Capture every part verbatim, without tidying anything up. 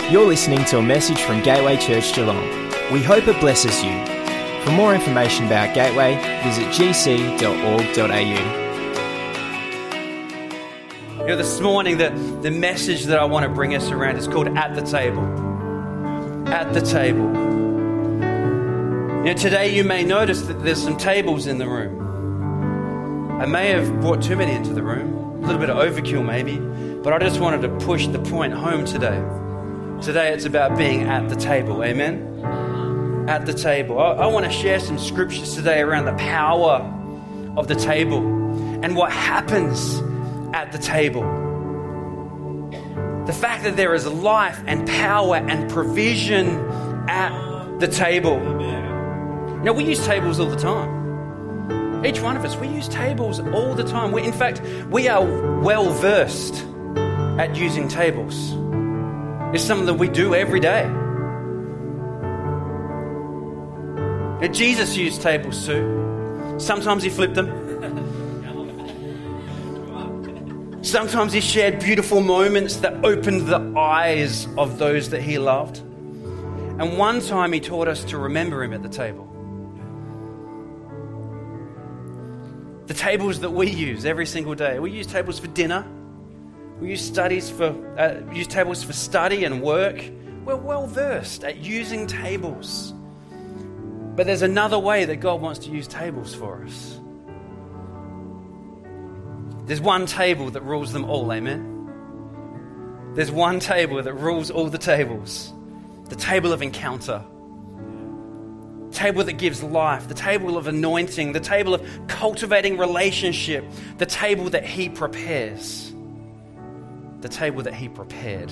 You're listening to a message from Gateway Church Geelong. We hope it blesses you. For more information about Gateway, visit g c dot org dot a u. You know, this morning, the, the message that I want to bring us around is called At the Table. At the Table. You know, today you may notice that there's some tables in the room. I may have brought too many into the room, a little bit of overkill maybe, but I just wanted to push the point home today. Today it's about being at the table, amen? At the table. I, I want to share some scriptures today around the power of the table and what happens at the table. The fact that there is life and power and provision at the table. Now, we use tables all the time. Each one of us, we use tables all the time. We, in fact, we are well versed at using tables. It's something that we do every day. Now, Jesus used tables too. Sometimes he flipped them. Sometimes he shared beautiful moments that opened the eyes of those that he loved. And one time he taught us to remember him at the table. The tables that we use every single day. We use tables for dinner. We use studies for uh, use tables for study and work. We're well versed at using tables. But there's another way that God wants to use tables for us. There's one table that rules them all, amen? There's one table that rules all the tables. The table of encounter. The table that gives life. The table of anointing. The table of cultivating relationship. The table that he prepares. The table that he prepared.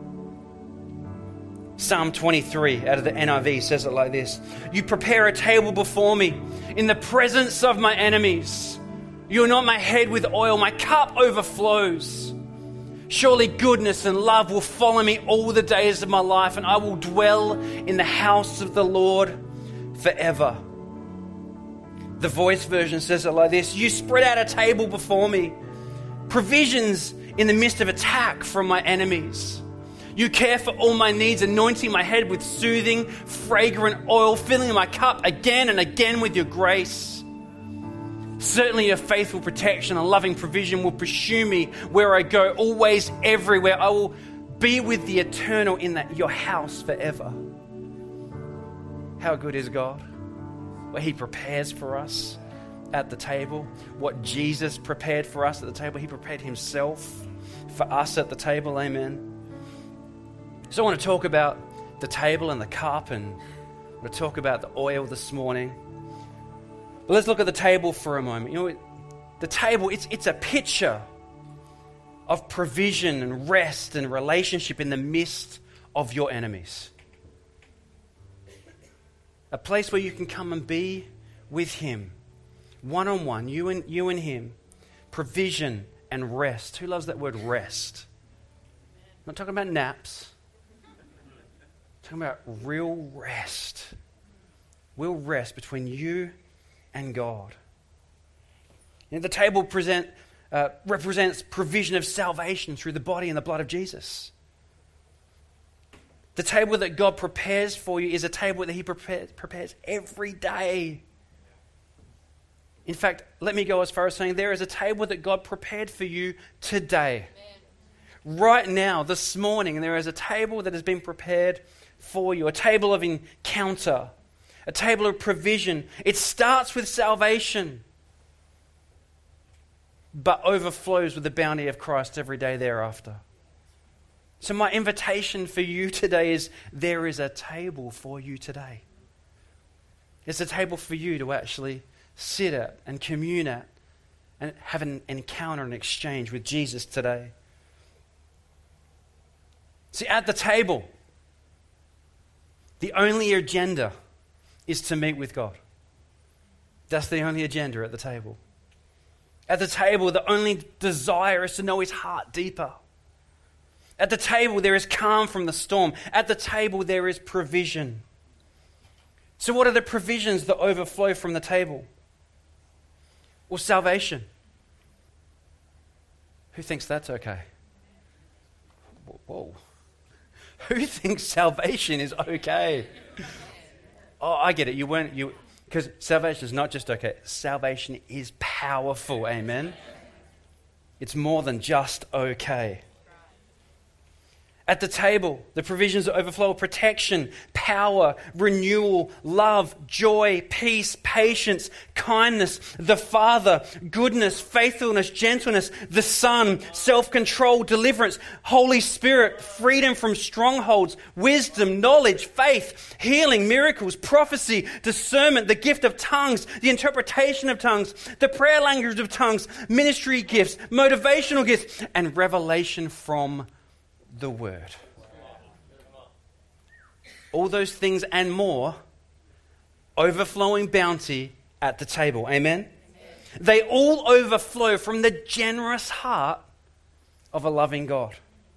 Psalm twenty-three out of the N I V says it like this. You prepare a table before me in the presence of my enemies. You anoint my head with oil. My cup overflows. Surely goodness and love will follow me all the days of my life, and I will dwell in the house of the Lord forever. The Voice version says it like this. You spread out a table before me. Provisions in the midst of attack from my enemies. You care for all my needs, anointing my head with soothing, fragrant oil, filling my cup again and again with your grace. Certainly your faithful protection and loving provision will pursue me where I go, always, everywhere. I will be with the eternal in that your house forever. How good is God? What he prepares for us at the table. What Jesus prepared for us at the table. He prepared himself for us at the table, amen. So I want to talk about the table and the cup, and I want to talk about the oil this morning. But let's look at the table for a moment. You know, the table, it's it's a picture of provision and rest and relationship in the midst of your enemies. A place where you can come and be with him, one-on-one, you and you and him. Provision and rest. Who loves that word rest? I'm not talking about naps. I'm talking about real rest. Real rest between you and God. You know, the table present, uh, represents provision of salvation through the body and the blood of Jesus. The table that God prepares for you is a table that he prepares, prepares every day. In fact, let me go as far as saying there is a table that God prepared for you today. Amen. Right now, this morning, there is a table that has been prepared for you. A table of encounter. A table of provision. It starts with salvation, but overflows with the bounty of Christ every day thereafter. So my invitation for you today is there is a table for you today. It's a table for you to actually sit at and commune at and have an encounter and exchange with Jesus today. See, at the table, the only agenda is to meet with God. That's the only agenda at the table. At the table, the only desire is to know his heart deeper. At the table, there is calm from the storm. At the table, there is provision. So what are the provisions that overflow from the table? Well, salvation. Who thinks that's okay? Whoa. Who thinks salvation is okay? Oh, I get it. You weren't, you, because salvation is not just okay. Salvation is powerful, amen? It's more than just okay. At the table, the provisions that overflow of protection, power, renewal, love, joy, peace, patience, kindness, the Father, goodness, faithfulness, gentleness, the Son, self-control, deliverance, Holy Spirit, freedom from strongholds, wisdom, knowledge, faith, healing, miracles, prophecy, discernment, the gift of tongues, the interpretation of tongues, the prayer language of tongues, ministry gifts, motivational gifts, and revelation from the Word. All those things and more, overflowing bounty at the table. Amen? Amen? They all overflow from the generous heart of a loving God.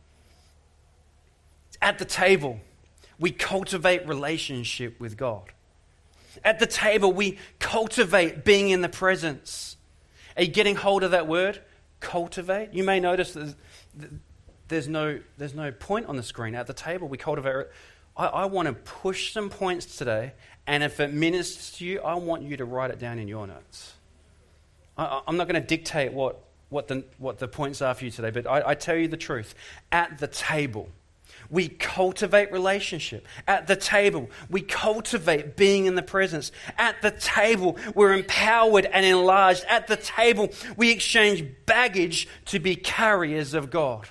At the table, we cultivate relationship with God. At the table, we cultivate being in the presence. Are you getting hold of that word? Cultivate. You may notice that There's no, there's no point on the screen. At the table, we cultivate. I, I want to push some points today, and if it ministers to you, I want you to write it down in your notes. I, I'm not going to dictate what, what, the, what the points are for you today, but I, I tell you the truth. At the table, we cultivate relationship. At the table, we cultivate being in the presence. At the table, we're empowered and enlarged. At the table, we exchange baggage to be carriers of God.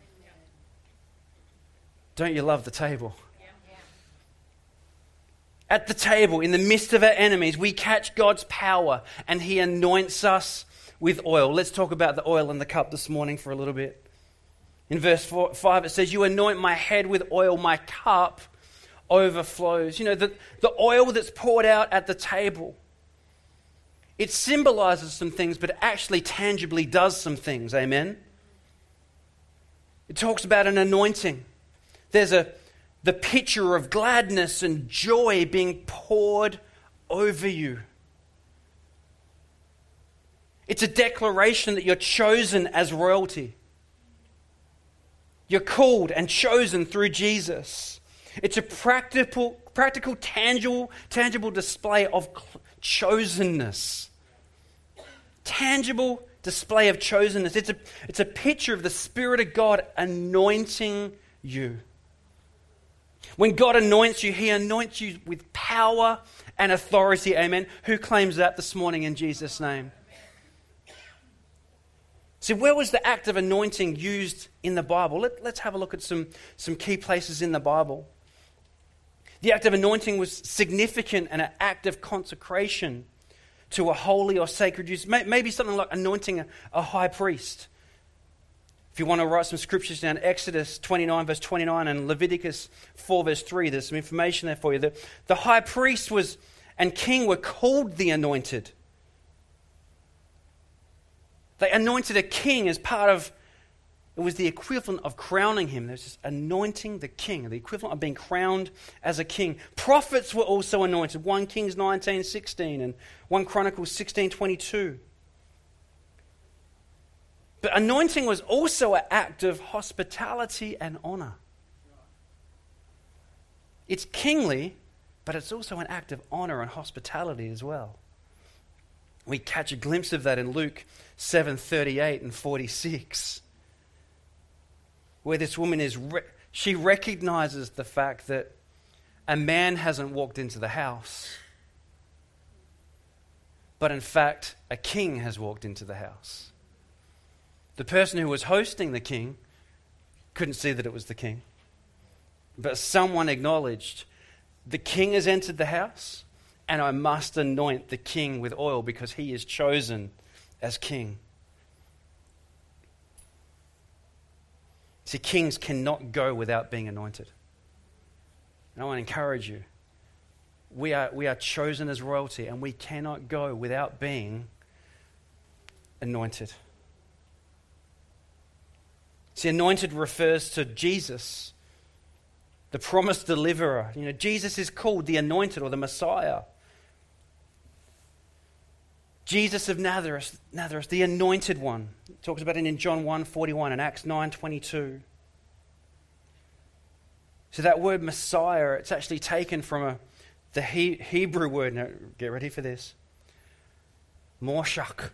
Don't you love the table? Yeah. Yeah. At the table, in the midst of our enemies, we catch God's power and He anoints us with oil. Let's talk about the oil in the cup this morning for a little bit. In verse four, five, it says, "You anoint my head with oil, my cup overflows." You know, the, the oil that's poured out at the table, it symbolizes some things, but it actually tangibly does some things. Amen? It talks about an anointing. There's a the picture of gladness and joy being poured over you. It's a declaration that you're chosen as royalty. You're called and chosen through Jesus. It's a practical, practical, tangible, tangible display of chosenness. Tangible display of chosenness. It's a, it's a picture of the Spirit of God anointing you. When God anoints you, He anoints you with power and authority. Amen. Who claims that this morning in Jesus' name? See, where was the act of anointing used in the Bible? Let, let's have a look at some, some key places in the Bible. The act of anointing was significant and an act of consecration to a holy or sacred use. Maybe something like anointing a, a high priest. If you want to write some scriptures down, Exodus twenty-nine verse twenty-nine and Leviticus four verse three, there's some information there for you. The, the high priest was and king were called the anointed. They anointed a king as part of, it was the equivalent of crowning him. There's this anointing the king, the equivalent of being crowned as a king. Prophets were also anointed. First Kings nineteen sixteen and First Chronicles sixteen twenty-two. But anointing was also an act of hospitality and honor. It's kingly, but it's also an act of honor and hospitality as well. We catch a glimpse of that in Luke seven thirty-eight and forty-six, where this woman is, re- she recognizes the fact that a man hasn't walked into the house, but in fact, a king has walked into the house. The person who was hosting the king couldn't see that it was the king, but someone acknowledged, the king has entered the house, and I must anoint the king with oil because he is chosen as king. See, kings cannot go without being anointed. And I want to encourage you. We are, we are chosen as royalty, and we cannot go without being anointed. See, anointed refers to Jesus, the promised deliverer. You know, Jesus is called the anointed or the Messiah. Jesus of Nazareth, Nazareth, the anointed one. It talks about it in John one forty-one and Acts nine twenty-two. So that word Messiah, it's actually taken from a, the he, Hebrew word. Now, get ready for this. Morshak.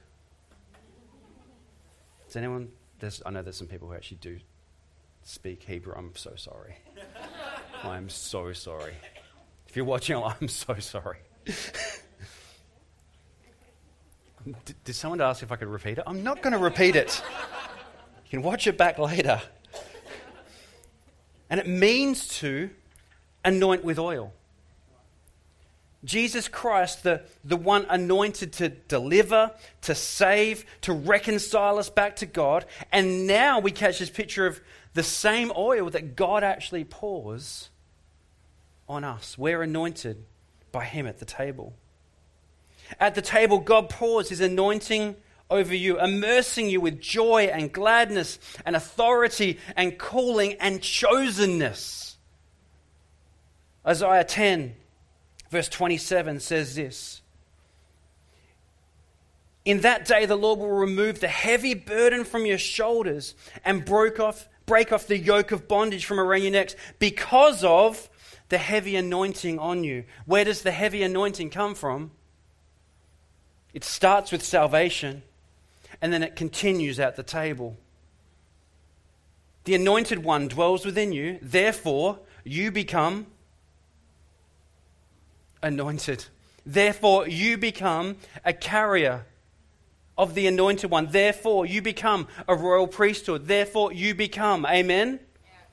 Does anyone, there's, I know there's some people who actually do speak Hebrew. I'm so sorry. I'm so sorry. If you're watching, I'm so sorry. D- did someone ask if I could repeat it? I'm not going to repeat it. You can watch it back later. And it means to anoint with oil. Jesus Christ, the, the one anointed to deliver, to save, to reconcile us back to God. And now we catch this picture of the same oil that God actually pours on us. We're anointed by him at the table. At the table, God pours his anointing over you, immersing you with joy and gladness and authority and calling and chosenness. Isaiah ten, verse twenty-seven says this. In that day, the Lord will remove the heavy burden from your shoulders and break off, break off the yoke of bondage from around your necks because of the heavy anointing on you. Where does the heavy anointing come from? It starts with salvation, and then it continues at the table. The anointed one dwells within you, therefore you become anointed. Therefore you become a carrier of the anointed one. Therefore you become a royal priesthood. Therefore you become, amen?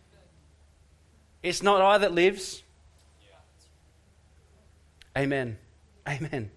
It's not I that lives. Amen. Amen.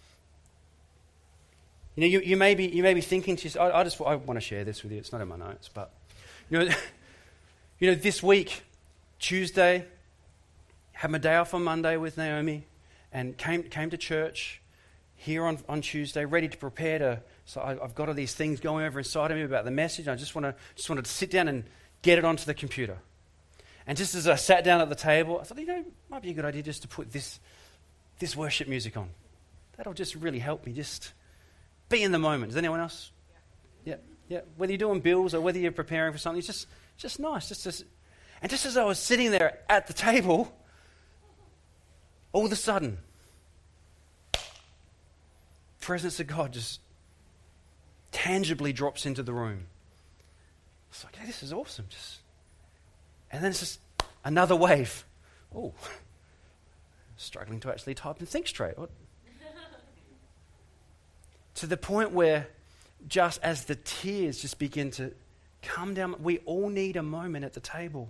You know, you, you may be you may be thinking to yourself, I, I just I want to share this with you. It's not in my notes, but you know, you know, this week, Tuesday, had my day off on Monday with Naomi, and came came to church here on, on Tuesday, ready to prepare to. So I, I've got all these things going over inside of me about the message. I just want to just wanted to sit down and get it onto the computer. And just as I sat down at the table, I thought, you know, it might be a good idea just to put this this worship music on. That'll just really help me just be in the moment. Does anyone else? Yeah, yeah. Whether you're doing bills or whether you're preparing for something, it's just, just nice. Just, just, and just as I was sitting there at the table, all of a sudden, presence of God just tangibly drops into the room. It's like, hey, this is awesome. Just, and then it's just another wave. Oh, struggling to actually type and think straight. What? To the point where just as the tears just begin to come down, we all need a moment at the table.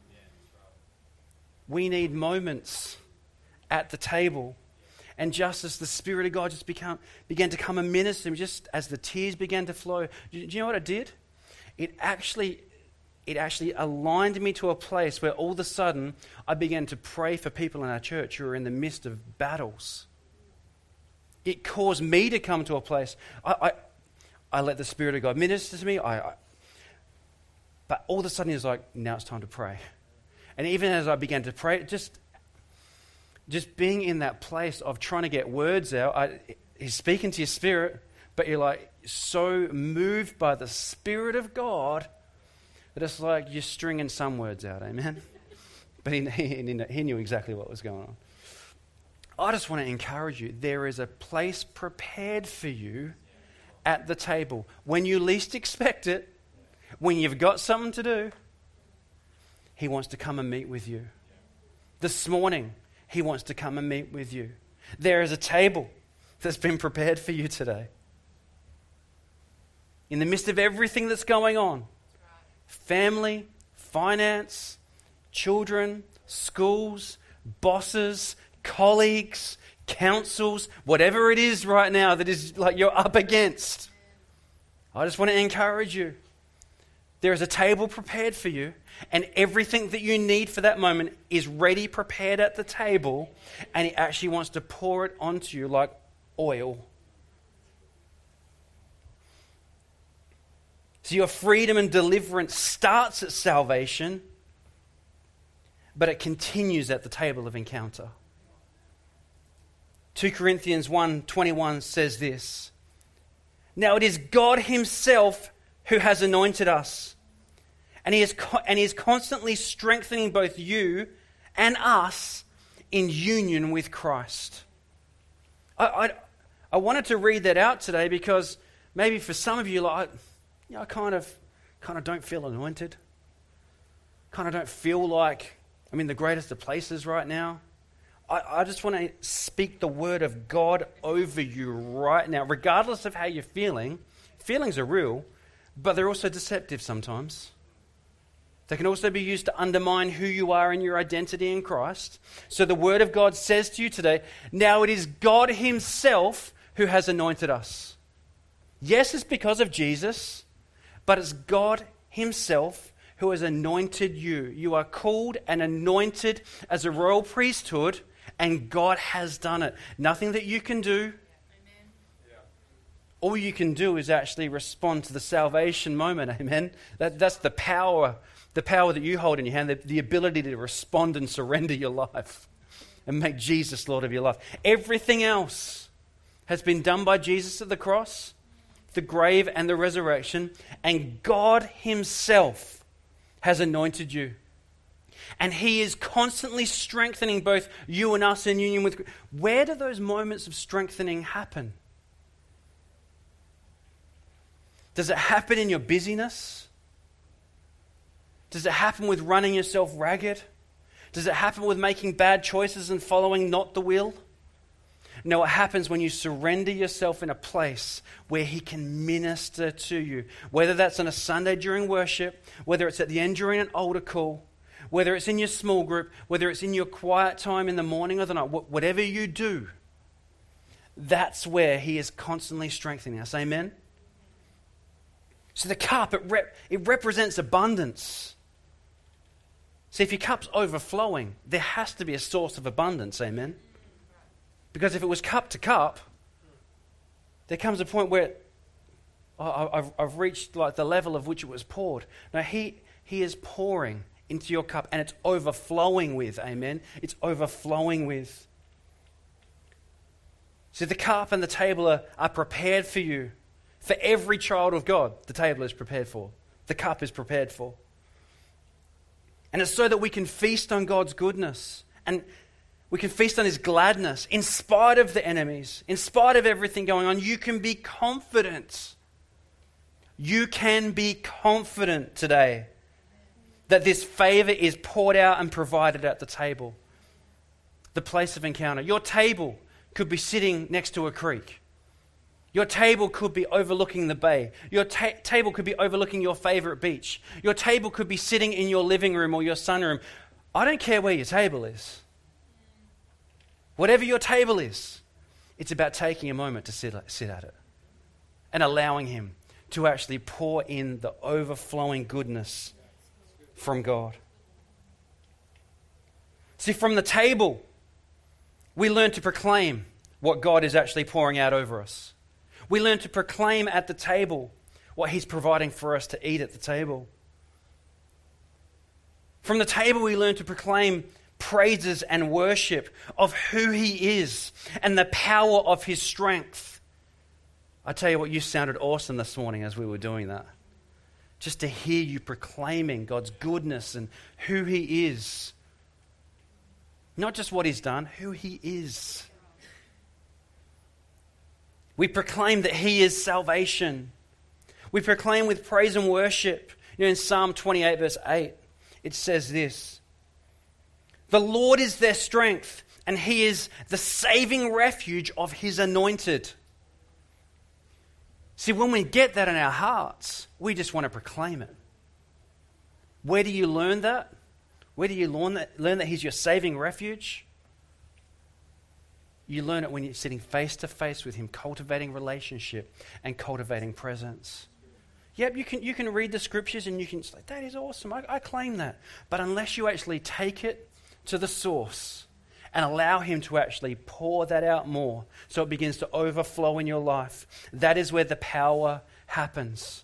We need moments at the table. And just as the Spirit of God just become, began to come and minister, just as the tears began to flow, do you know what it did? It actually, it actually aligned me to a place where all of a sudden I began to pray for people in our church who are in the midst of battles. It caused me to come to a place. I, I, I let the Spirit of God minister to me. I, I, but all of a sudden, it's like, now it's time to pray. And even as I began to pray, just, just being in that place of trying to get words out, I, he's speaking to your spirit, but you're like so moved by the Spirit of God that it's like you're stringing some words out. Amen. But he, he, he knew exactly what was going on. I just want to encourage you, there is a place prepared for you at the table. When you least expect it, when you've got something to do, he wants to come and meet with you. This morning, he wants to come and meet with you. There is a table that's been prepared for you today. In the midst of everything that's going on, family, finance, children, schools, bosses, colleagues, councils, whatever it is right now that is like you're up against. I just want to encourage you. There is a table prepared for you, and everything that you need for that moment is ready, prepared at the table, and he actually wants to pour it onto you like oil. So your freedom and deliverance starts at salvation, but it continues at the table of encounter. Second Corinthians one twenty-one says this, "Now it is God himself who has anointed us And he is co- and he is constantly strengthening both you and us in union with Christ. I, I, I wanted to read that out today because maybe for some of you, like, you know, I kind of, kind of don't feel anointed. Kind of don't feel like I'm in the greatest of places right now. I, I just want to speak the word of God over you right now, regardless of how you're feeling. Feelings are real, but they're also deceptive sometimes. They can also be used to undermine who you are and your identity in Christ. So the word of God says to you today, now it is God himself who has anointed us. Yes, it's because of Jesus, but it's God himself who has anointed you. You are called and anointed as a royal priesthood, and God has done it. Nothing that you can do. Amen. All you can do is actually respond to the salvation moment. Amen. That, that's the power, the power that you hold in your hand, the, the ability to respond and surrender your life and make Jesus Lord of your life. Everything else has been done by Jesus at the cross, the grave and the resurrection, and God himself has anointed you. And he is constantly strengthening both you and us in union with. Where do those moments of strengthening happen? Does it happen in your busyness? Does it happen with running yourself ragged? Does it happen with making bad choices and following not the will? No, it happens when you surrender yourself in a place where he can minister to you. Whether that's on a Sunday during worship, whether it's at the end during an altar call, whether it's in your small group, whether it's in your quiet time in the morning or the night, whatever you do, that's where he is constantly strengthening us. Amen? So the cup, it, rep- it represents abundance. See, if your cup's overflowing, there has to be a source of abundance. Amen? Because if it was cup to cup, there comes a point where oh, I've, I've reached like the level of which it was poured. Now he he is pouring into your cup and it's overflowing with, amen? It's overflowing with. So the cup and the table are, are prepared for you. For every child of God, the table is prepared for. The cup is prepared for. And it's so that we can feast on God's goodness. And we can feast on his gladness in spite of the enemies, in spite of everything going on. You can be confident. You can be confident today that this favor is poured out and provided at the table, the place of encounter. Your table could be sitting next to a creek. Your table could be overlooking the bay. Your ta- table could be overlooking your favorite beach. Your table could be sitting in your living room or your sunroom. I don't care where your table is. Whatever your table is, it's about taking a moment to sit, sit at it and allowing him to actually pour in the overflowing goodness from God. See, from the table, we learn to proclaim what God is actually pouring out over us. We learn to proclaim at the table what he's providing for us to eat at the table. From the table, we learn to proclaim praises and worship of who he is and the power of his strength. I tell you what, you sounded awesome this morning as we were doing that. Just to hear you proclaiming God's goodness and who he is. Not just what he's done, who he is. We proclaim that he is salvation. We proclaim with praise and worship. You know, in Psalm twenty-eight verse eight, it says this: the Lord is their strength, and he is the saving refuge of his anointed. See, when we get that in our hearts, we just want to proclaim it. Where do you learn that? Where do you learn that, learn that he's your saving refuge? You learn it when you're sitting face to face with him, cultivating relationship and cultivating presence. Yep, you can you can read the scriptures and you can say, that is awesome, I, I claim that. But unless you actually take it to the source and allow him to actually pour that out more so it begins to overflow in your life, that is where the power happens.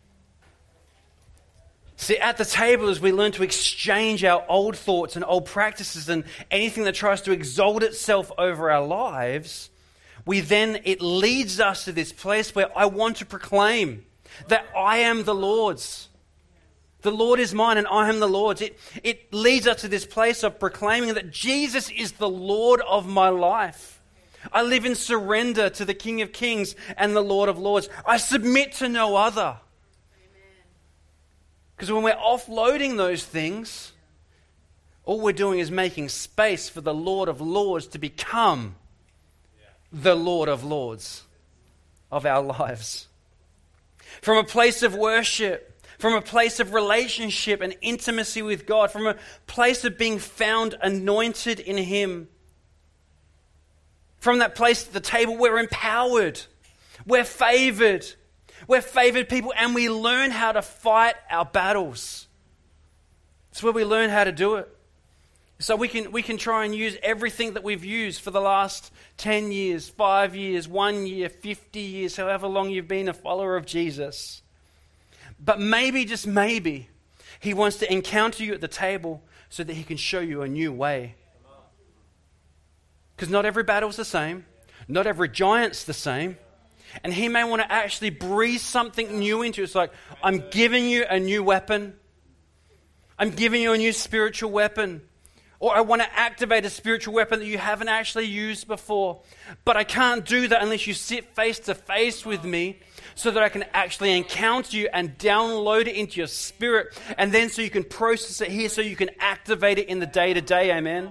See, at the table, as we learn to exchange our old thoughts and old practices and anything that tries to exalt itself over our lives, we then, it leads us to this place where I want to proclaim that I am the Lord's. The Lord is mine and I am the Lord's. It, it leads us to this place of proclaiming that Jesus is the Lord of my life. I live in surrender to the King of Kings and the Lord of Lords. I submit to no other. Because when we're offloading those things, all we're doing is making space for the Lord of Lords to become the Lord of Lords of our lives. From a place of worship, from a place of relationship and intimacy with God, from a place of being found anointed in Him. From that place at the table, we're empowered, we're favored, we're favored people, and we learn how to fight our battles. It's where we learn how to do it. So we can we can try and use everything that we've used for the last ten years, five years, one year, fifty years, however long you've been a follower of Jesus. But maybe, just maybe, He wants to encounter you at the table so that He can show you a new way. Because not every battle's the same. Not every giant's the same. And He may want to actually breathe something new into you. It's like, I'm giving you a new weapon. I'm giving you a new spiritual weapon. Or I want to activate a spiritual weapon that you haven't actually used before. But I can't do that unless you sit face to face with me so that I can actually encounter you and download it into your spirit. And then so you can process it here so you can activate it in the day-to-day. Amen.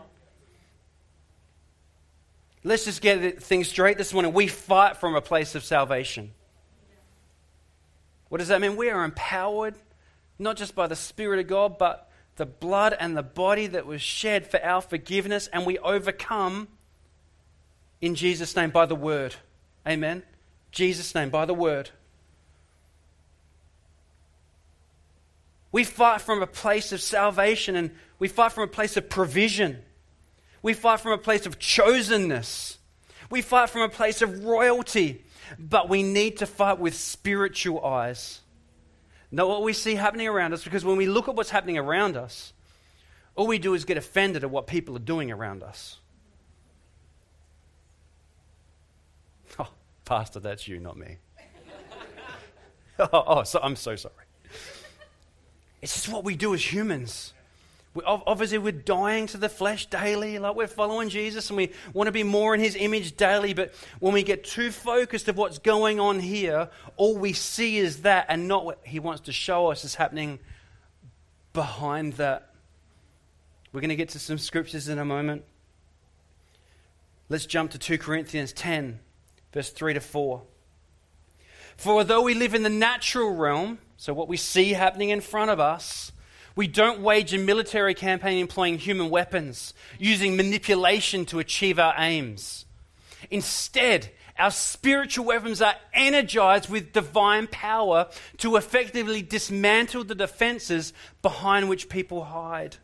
Let's just get things straight this morning. We fight from a place of salvation. What does that mean? We are empowered, not just by the Spirit of God, but the blood and the body that was shed for our forgiveness, and we overcome in Jesus' name by the word. Amen. Jesus' name, by the word. We fight from a place of salvation, and we fight from a place of provision. We fight from a place of chosenness. We fight from a place of royalty, but we need to fight with spiritual eyes. Not what we see happening around us, because when we look at what's happening around us, all we do is get offended at what people are doing around us. Oh, Pastor, that's you, not me. oh, oh so, I'm so sorry. It's just what we do as humans. We, obviously, we're dying to the flesh daily, like we're following Jesus, and we want to be more in His image daily. But when we get too focused of what's going on here, all we see is that, and not what He wants to show us is happening behind that. We're going to get to some scriptures in a moment. Let's jump to Second Corinthians ten, verse three to four. For although we live in the natural realm, so what we see happening in front of us, we don't wage a military campaign employing human weapons, using manipulation to achieve our aims. Instead, our spiritual weapons are energized with divine power to effectively dismantle the defenses behind which people hide.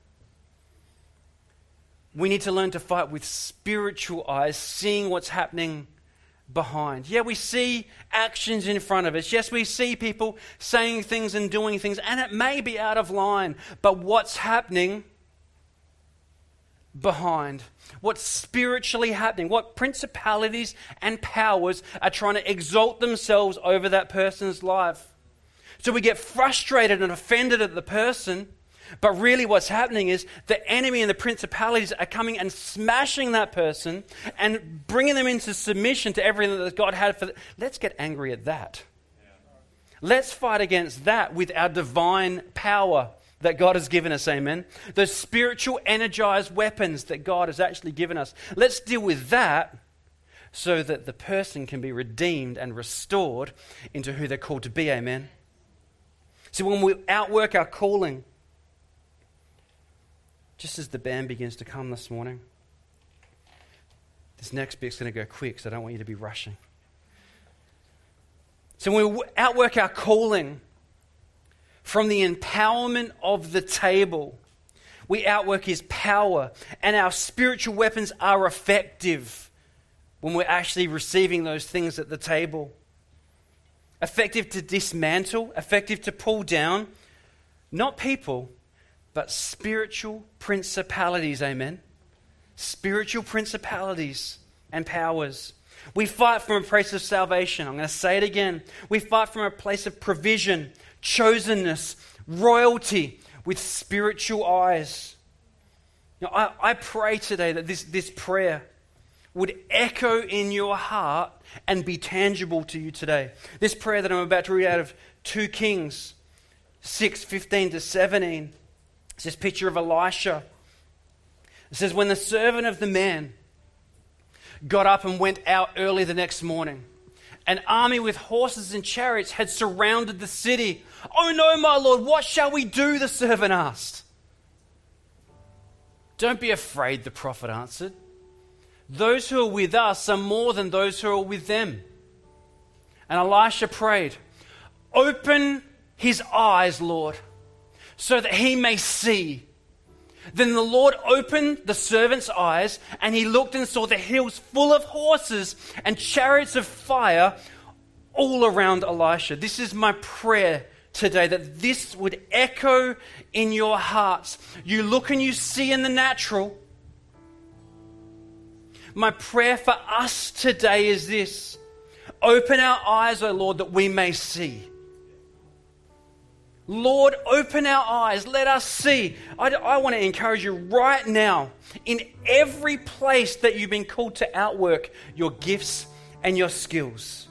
We need to learn to fight with spiritual eyes, seeing what's happening behind. Yeah, we see actions in front of us. Yes, we see people saying things and doing things, and it may be out of line, but what's happening behind? What's spiritually happening? What principalities and powers are trying to exalt themselves over that person's life? So we get frustrated and offended at the person, but really what's happening is the enemy and the principalities are coming and smashing that person and bringing them into submission to everything that God had for them. Let's get angry at that. Yeah. Let's fight against that with our divine power that God has given us, amen? The spiritual energized weapons that God has actually given us. Let's deal with that so that the person can be redeemed and restored into who they're called to be, amen? So when we outwork our calling, just as the band begins to come this morning, this next bit's going to go quick, so I don't want you to be rushing. So when we outwork our calling from the empowerment of the table, we outwork His power, and our spiritual weapons are effective when we're actually receiving those things at the table. Effective to dismantle, effective to pull down, not people, but spiritual principalities, amen? Spiritual principalities and powers. We fight from a place of salvation. I'm going to say it again. We fight from a place of provision, chosenness, royalty with spiritual eyes. Now, I, I pray today that this, this prayer would echo in your heart and be tangible to you today. This prayer that I'm about to read out of Second Kings six, fifteen to seventeen. It's this picture of Elisha. It says, when the servant of the man got up and went out early the next morning, an army with horses and chariots had surrounded the city. "Oh no, my lord, what shall we do?" the servant asked. "Don't be afraid," the prophet answered. "Those who are with us are more than those who are with them." And Elisha prayed, "Open his eyes, Lord, so that he may see." Then the Lord opened the servant's eyes, and he looked and saw the hills full of horses and chariots of fire all around Elisha. This is my prayer today, that this would echo in your hearts. You look and you see in the natural. My prayer for us today is this: open our eyes, O Lord, that we may see. Lord, open our eyes. Let us see. I, I want to encourage you right now, in every place that you've been called to outwork your gifts and your skills.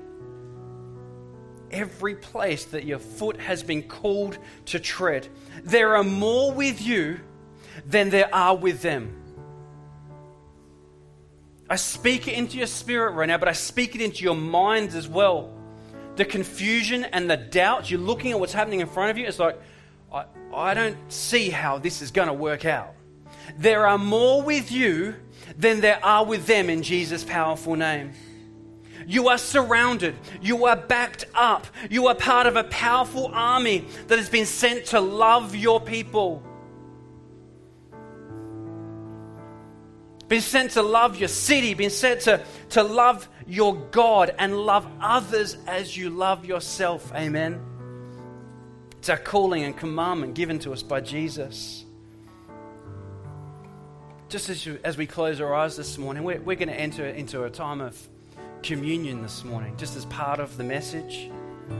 Every place that your foot has been called to tread, there are more with you than there are with them. I speak it into your spirit right now, but I speak it into your minds as well. The confusion and the doubt, you're looking at what's happening in front of you, it's like, I, I don't see how this is going to work out. There are more with you than there are with them in Jesus' powerful name. You are surrounded. You are backed up. You are part of a powerful army that has been sent to love your people. Been sent to love your city, been sent to, to love your God and love others as you love yourself. Amen. It's our calling and commandment given to us by Jesus. Just as, you, as we close our eyes this morning, we're, we're going to enter into a time of communion this morning, just as part of the message.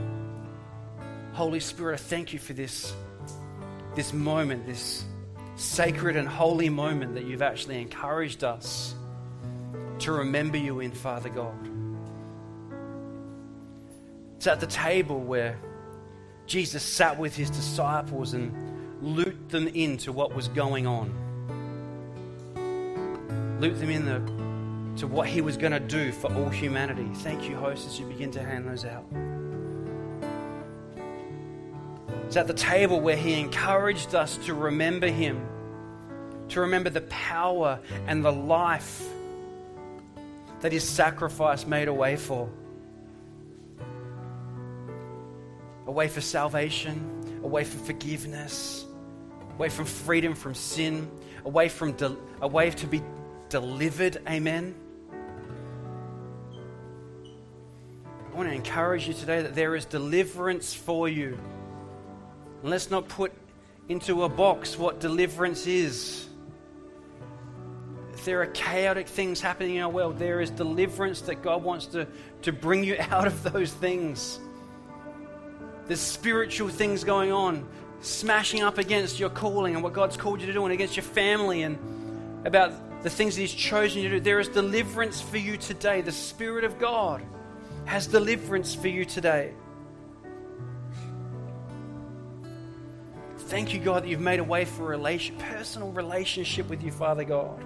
Holy Spirit, I thank you for this, this moment, this sacred and holy moment that you've actually encouraged us to remember you in, Father God. It's at the table where Jesus sat with his disciples and looped them into what was going on. Looped them in the, to what he was going to do for all humanity. Thank you, host, as you begin to hand those out. It's at the table where he encouraged us to remember him, to remember the power and the life that his sacrifice made a way for. A way for salvation, a way for forgiveness, a way from freedom from sin, a way, from de- a way to be delivered. Amen. I want to encourage you today that there is deliverance for you. And let's not put into a box what deliverance is. If there are chaotic things happening in our world, there is deliverance that God wants to, to bring you out of those things. There's spiritual things going on, smashing up against your calling and what God's called you to do, and against your family and about the things that he's chosen you to do. There is deliverance for you today. The Spirit of God has deliverance for you today. Thank you, God, that you've made a way for a relation, personal relationship with you, Father God.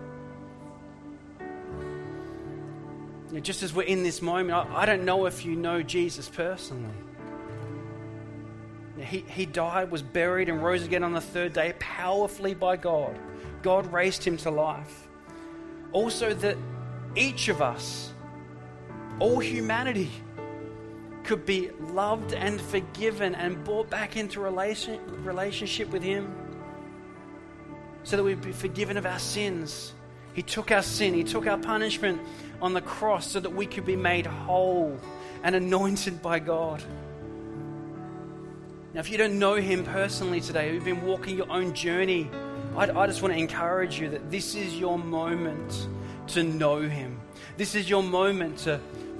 You know, just as we're in this moment, I, I don't know if you know Jesus personally. He, he died, was buried, and rose again on the third day powerfully by God. God raised him to life. Also that each of us, all humanity, could be loved and forgiven and brought back into relation, relationship with him, so that we'd be forgiven of our sins. He took our sin, he took our punishment on the cross so that we could be made whole and anointed by God. Now, if you don't know him personally today, you've been walking your own journey, I, I just want to encourage you that this is your moment to know him. This is your moment to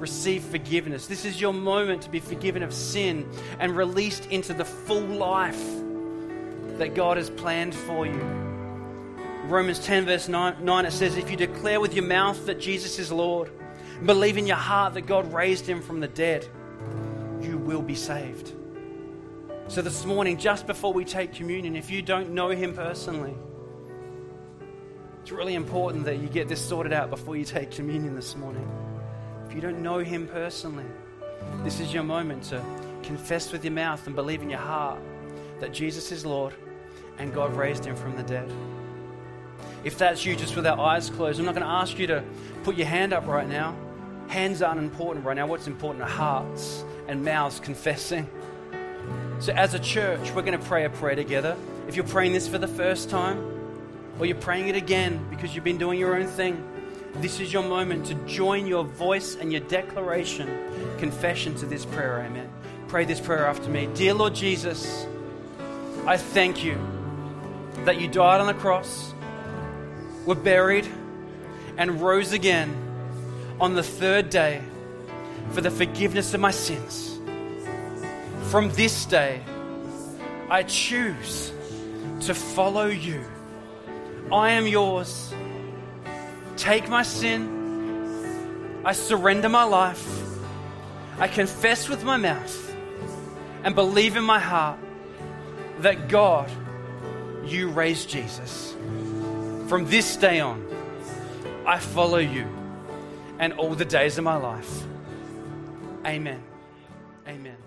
receive forgiveness. This is your moment to be forgiven of sin and released into the full life that God has planned for you. Romans ten verse nine, it says, if you declare with your mouth that Jesus is Lord, and believe in your heart that God raised him from the dead, you will be saved. So this morning, just before we take communion, if you don't know him personally, it's really important that you get this sorted out before you take communion this morning. If you don't know him personally, this is your moment to confess with your mouth and believe in your heart that Jesus is Lord and God raised him from the dead. If that's you, just with our eyes closed, I'm not going to ask you to put your hand up right now. Hands aren't important right now. What's important are hearts and mouths confessing. So as a church, we're going to pray a prayer together. If you're praying this for the first time, or you're praying it again because you've been doing your own thing, this is your moment to join your voice and your declaration, confession to this prayer, amen. Pray this prayer after me. Dear Lord Jesus, I thank you that you died on the cross, were buried, and rose again on the third day for the forgiveness of my sins. From this day, I choose to follow you. I am yours. Take my sin. I surrender my life. I confess with my mouth and believe in my heart that God, you raised Jesus. From this day on, I follow you and all the days of my life. Amen. Amen.